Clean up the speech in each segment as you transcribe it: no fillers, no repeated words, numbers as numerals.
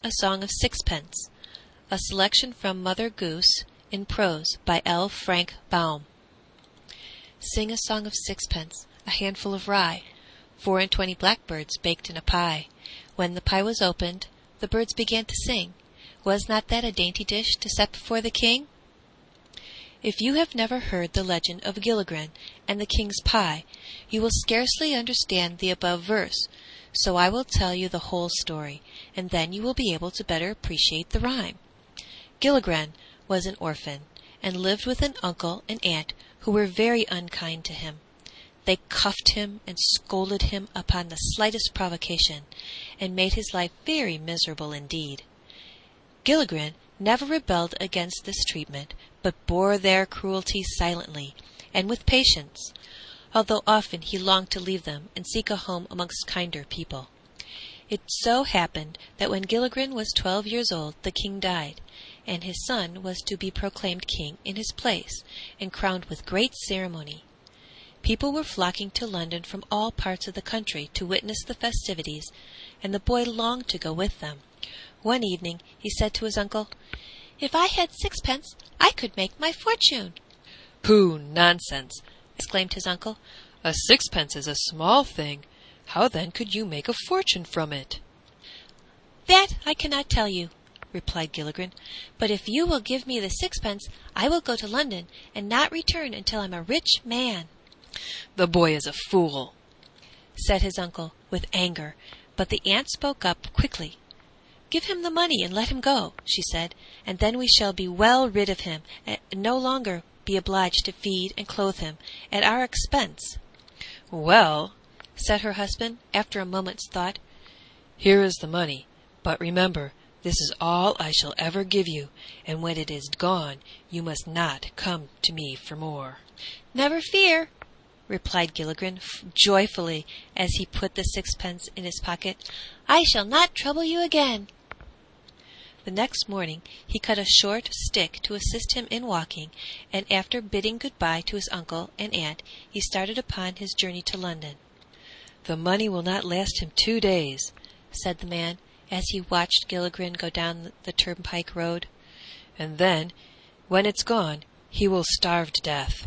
A Song of Sixpence, a selection from Mother Goose, in prose, by L. Frank Baum. Sing a song of sixpence, a handful of rye, 24 blackbirds baked in a pie. When the pie was opened, the birds began to sing. Was not that a dainty dish to set before the king? If you have never heard the legend of Gilligren and the king's pie, you will scarcely understand the above verse, so I will tell you the whole story, and then you will be able to better appreciate the rhyme. Gilligren was an orphan, and lived with an uncle and aunt who were very unkind to him. They cuffed him and scolded him upon the slightest provocation, and made his life very miserable indeed. Gilligren never rebelled against this treatment, but bore their cruelty silently and with patience, although often he longed to leave them and seek a home amongst kinder people. It so happened that when Gilligren was 12 years old the king died, and his son was to be proclaimed king in his place, and crowned with great ceremony. People were flocking to London from all parts of the country to witness the festivities, and the boy longed to go with them. One evening he said to his uncle, "If I had sixpence, I could make my fortune." "Pooh, nonsense!" exclaimed his uncle. "A sixpence is a small thing. How then could you make a fortune from it?" "That I cannot tell you," replied Gilligren, "but if you will give me the sixpence, I will go to London, and not return until I am a rich man." "The boy is a fool," said his uncle, with anger, but the aunt spoke up quickly. "Give him the money and let him go," she said, "and then we shall be well rid of him, and no longer be obliged to feed and clothe him at our expense." "Well," said her husband, after a moment's thought, "here is the money, but remember, this is all I shall ever give you, and when it is gone you must not come to me for more." "Never fear," replied Gilligren joyfully as he put the sixpence in his pocket. "I shall not trouble you again." The next morning he cut a short stick to assist him in walking, and after bidding good-bye to his uncle and aunt, he started upon his journey to London. "The money will not last him 2 days," said the man, as he watched Gilligren go down the turnpike road, "and then, when it's gone, he will starve to death."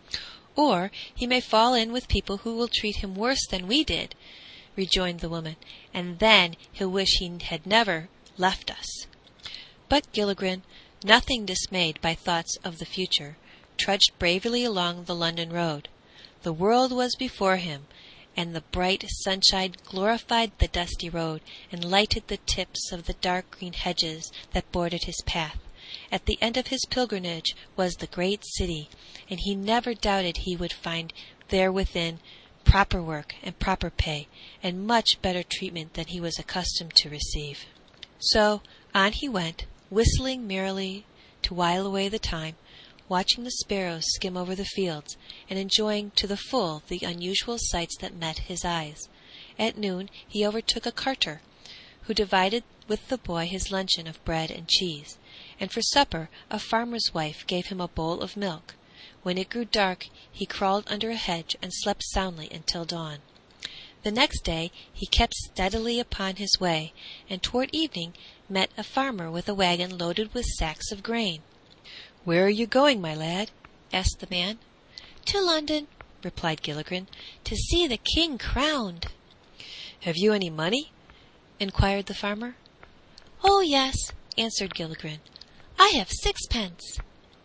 "Or he may fall in with people who will treat him worse than we did," rejoined the woman, "and then he'll wish he had never left us." But Gilligren, nothing dismayed by thoughts of the future, trudged bravely along the London road. The world was before him, and the bright sunshine glorified the dusty road, and lighted the tips of the dark green hedges that bordered his path. At the end of his pilgrimage was the great city, and he never doubted he would find there within proper work and proper pay, and much better treatment than he was accustomed to receive. So on he went, whistling merrily to while away the time, watching the sparrows skim over the fields, and enjoying to the full the unusual sights that met his eyes. At noon he overtook a carter, who divided with the boy his luncheon of bread and cheese, and for supper a farmer's wife gave him a bowl of milk. When it grew dark he crawled under a hedge and slept soundly until dawn. The next day he kept steadily upon his way, and toward evening met a farmer with a wagon loaded with sacks of grain. "Where are you going, my lad?" asked the man. "To London," replied Gilligren, "to see the king crowned." "Have you any money?" inquired the farmer. "Oh, yes," answered Gilligren, "I have sixpence."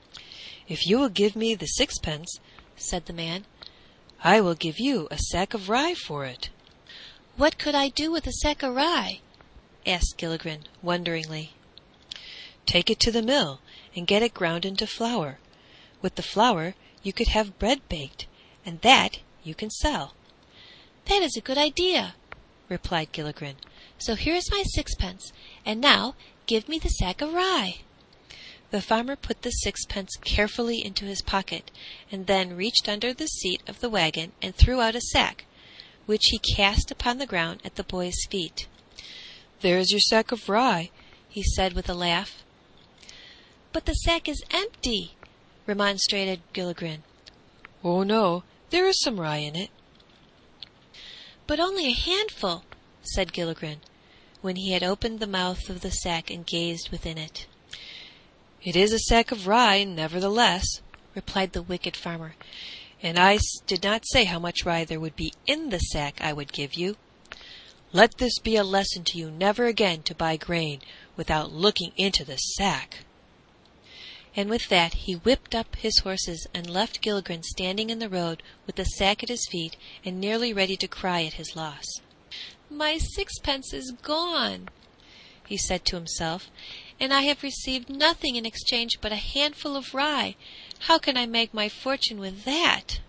"If you will give me the sixpence," said the man, "I will give you a sack of rye for it." "What could I do with a sack of rye?" asked Gilligren, wonderingly. "Take it to the mill and get it ground into flour. With the flour you could have bread baked, and that you can sell." "That is a good idea," replied Gilligren. "So here is my sixpence, and now give me the sack of rye." The farmer put the sixpence carefully into his pocket, and then reached under the seat of the wagon and threw out a sack, which he cast upon the ground at the boy's feet. "There is your sack of rye," he said with a laugh. "But the sack is empty," remonstrated Gilligren. "Oh, no, there is some rye in it." "But only a handful," said Gilligren. when he had opened the mouth of the sack and gazed within it. "It is a sack of rye, nevertheless," replied the wicked farmer. "and I did not say how much rye there would be in the sack I would give you. Let this be a lesson to you never again to buy grain without looking into the sack." And with that he whipped up his horses and left Gilligren standing in the road with the sack at his feet and nearly ready to cry at his loss. "My sixpence is gone," he said to himself, "and I have received nothing in exchange but a handful of rye. How can I make my fortune with that?"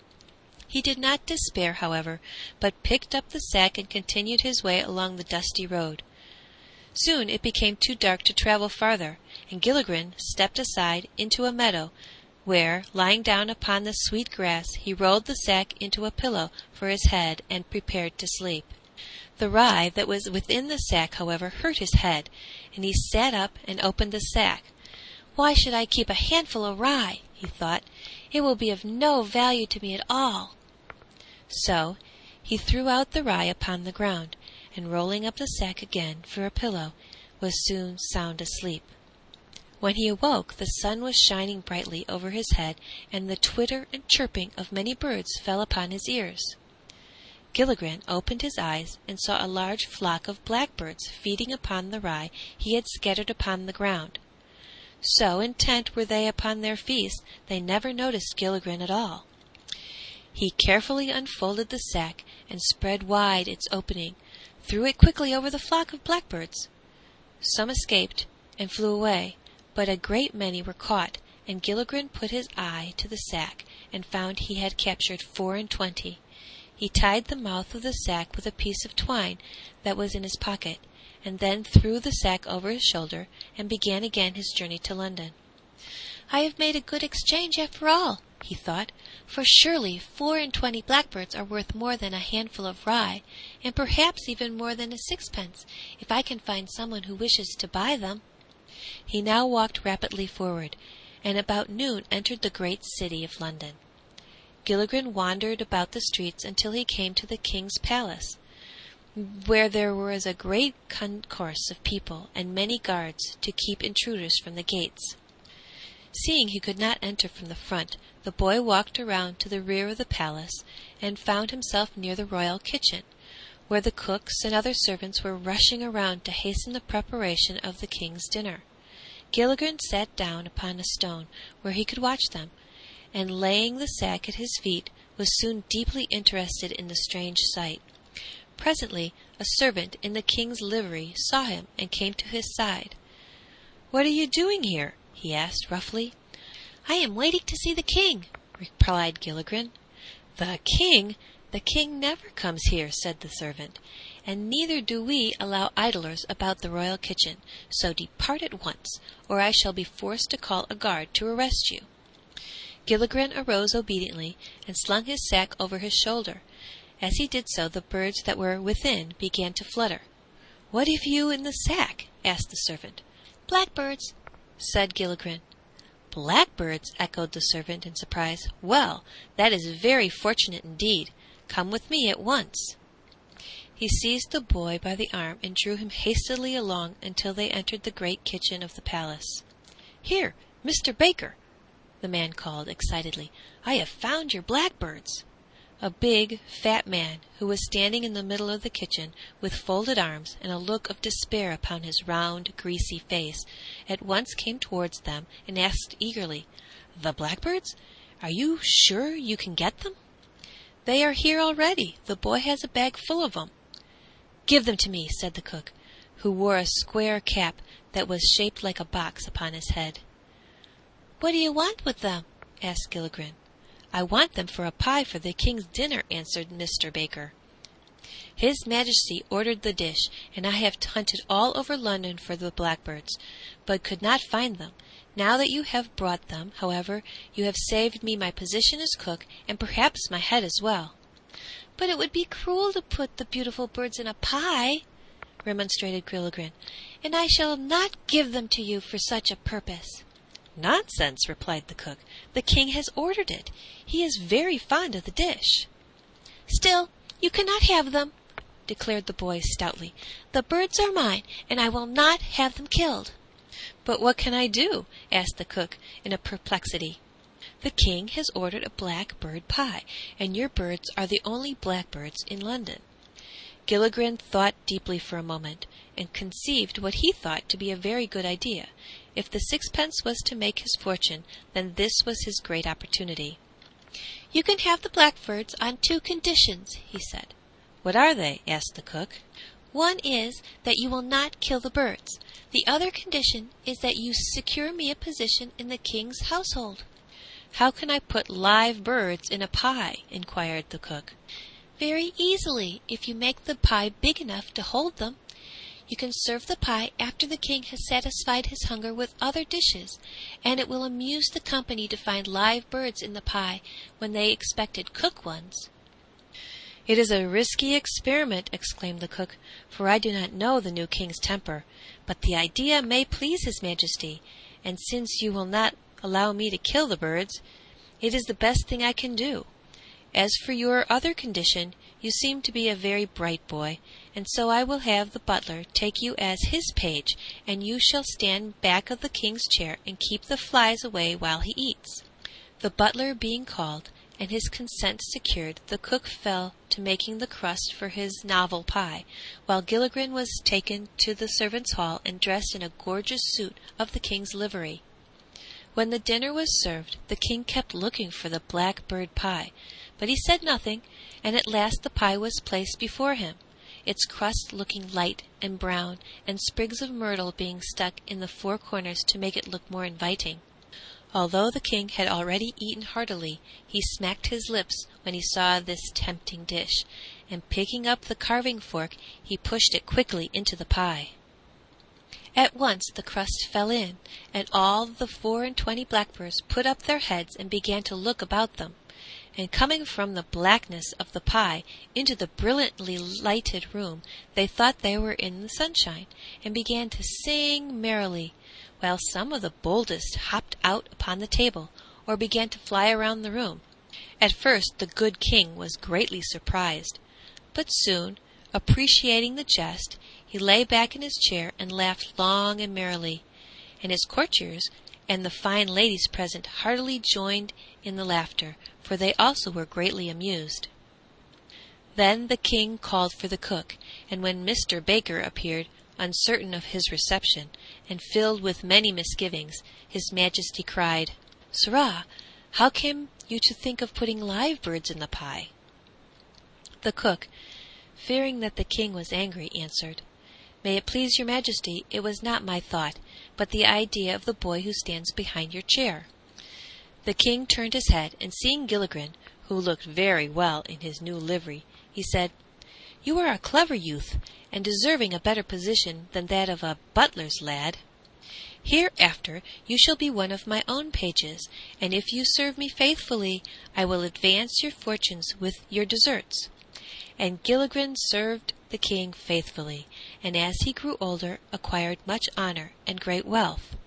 He did not despair, however, but picked up the sack and continued his way along the dusty road. Soon it became too dark to travel farther, and Gilligren stepped aside into a meadow, where, lying down upon the sweet grass, he rolled the sack into a pillow for his head and prepared to sleep. The rye that was within the sack, however, hurt his head, and he sat up and opened the sack. "Why should I keep a handful of rye?" he thought. "It will be of no value to me at all." So he threw out the rye upon the ground, and rolling up the sack again for a pillow, was soon sound asleep. When he awoke, the sun was shining brightly over his head, and the twitter and chirping of many birds fell upon his ears. Gilligren opened his eyes and saw a large flock of blackbirds feeding upon the rye he had scattered upon the ground. So intent were they upon their feast, they never noticed Gilligren at all. He carefully unfolded the sack and spread wide its opening, threw it quickly over the flock of blackbirds. Some escaped and flew away, but a great many were caught, and Gilligren put his eye to the sack and found he had captured 24. He tied the mouth of the sack with a piece of twine that was in his pocket, and then threw the sack over his shoulder and began again his journey to London. "I have made a good exchange after all," he thought, "for surely 24 blackbirds are worth more than a handful of rye, and perhaps even more than a sixpence, if I can find someone who wishes to buy them." He now walked rapidly forward, and about noon entered the great city of London. Gilligren wandered about the streets until he came to the king's palace, where there was a great concourse of people and many guards to keep intruders from the gates. Seeing he could not enter from the front, the boy walked around to the rear of the palace and found himself near the royal kitchen, where the cooks and other servants were rushing around to hasten the preparation of the king's dinner. Gilligren sat down upon a stone where he could watch them, and laying the sack at his feet, was soon deeply interested in the strange sight. Presently a servant in the king's livery saw him and came to his side. "What are you doing here?" he asked roughly. "I am waiting to see the king," replied Gilligren. "The king? The king never comes here," said the servant, "and neither do we allow idlers about the royal kitchen, so depart at once, or I shall be forced to call a guard to arrest you." Gilligren arose obediently and slung his sack over his shoulder. As he did so, the birds that were within began to flutter. "What have you in the sack?" asked the servant. "Blackbirds," said Gilligren. "Blackbirds!" echoed the servant in surprise. "Well, that is very fortunate indeed. Come with me at once." He seized the boy by the arm and drew him hastily along until they entered the great kitchen of the palace. "Here, Mr. Baker," the man called excitedly, "I have found your blackbirds." A big, fat man, who was standing in the middle of the kitchen, with folded arms and a look of despair upon his round, greasy face, at once came towards them and asked eagerly, "The blackbirds? Are you sure you can get them?" "They are here already. The boy has a bag full of them." "Give them to me," said the cook, who wore a square cap that was shaped like a box upon his head. "What do you want with them?" asked Gilligren. "I want them for a pie for the king's dinner," answered Mr. Baker. "His Majesty ordered the dish, and I have hunted all over London for the blackbirds, but could not find them. Now that you have brought them, however, you have saved me my position as cook, and perhaps my head as well." "But it would be cruel to put the beautiful birds in a pie," remonstrated Gilligren, "and I shall not give them to you for such a purpose." "Nonsense," replied the cook. "The king has ordered it. He is very fond of the dish." "Still, you cannot have them," declared the boy stoutly. "The birds are mine, and I will not have them killed." "But what can I do?" asked the cook, in a perplexity. "The king has ordered a blackbird pie, and your birds are the only blackbirds in London." Gilligren thought deeply for a moment, and conceived what he thought to be a very good idea. If the sixpence was to make his fortune, then this was his great opportunity. "You can have the blackbirds on 2 conditions," he said. "What are they?" asked the cook. "One is that you will not kill the birds. The other condition is that you secure me a position in the king's household." "How can I put live birds in a pie?" inquired the cook. "Very easily, if you make the pie big enough to hold them. You can serve the pie after the king has satisfied his hunger with other dishes, and it will amuse the company to find live birds in the pie when they expected cooked ones." "It is a risky experiment," exclaimed the cook, "for I do not know the new king's temper, but the idea may please his majesty, and since you will not allow me to kill the birds, it is the best thing I can do. As for your other condition, you seem to be a very bright boy, and so I will have the butler take you as his page, and you shall stand back of the king's chair and keep the flies away while he eats." The butler being called, and his consent secured, the cook fell to making the crust for his novel pie, while Gilligren was taken to the servants' hall and dressed in a gorgeous suit of the king's livery. When the dinner was served, the king kept looking for the blackbird pie, but he said nothing, and at last the pie was placed before him, its crust looking light and brown, and sprigs of myrtle being stuck in the 4 corners to make it look more inviting. Although the king had already eaten heartily, he smacked his lips when he saw this tempting dish, and picking up the carving fork, he pushed it quickly into the pie. At once the crust fell in, and all the 24 blackbirds put up their heads and began to look about them, and coming from the blackness of the pie into the brilliantly lighted room, they thought they were in the sunshine, and began to sing merrily, while some of the boldest hopped out upon the table, or began to fly around the room. At first the good king was greatly surprised, but soon, appreciating the jest, he lay back in his chair and laughed long and merrily, and his courtiers and the fine ladies present heartily joined in the laughter, for they also were greatly amused. Then the king called for the cook, and when Mr. Baker appeared, uncertain of his reception, and filled with many misgivings, his majesty cried, "Sirrah, how came you to think of putting live birds in the pie?" The cook, fearing that the king was angry, answered, "May it please your majesty, it was not my thought, but the idea of the boy who stands behind your chair." The king turned his head, and seeing Gilligren, who looked very well in his new livery, he said, "You are a clever youth, and deserving a better position than that of a butler's lad. Hereafter you shall be one of my own pages, and if you serve me faithfully, I will advance your fortunes with your deserts." And Gilligren served the king faithfully, and as he grew older acquired much honor and great wealth.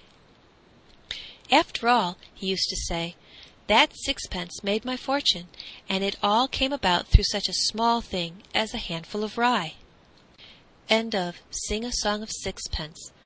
"After all," he used to say, "that sixpence made my fortune, and it all came about through such a small thing as a handful of rye." End of Sing a Song of Sixpence,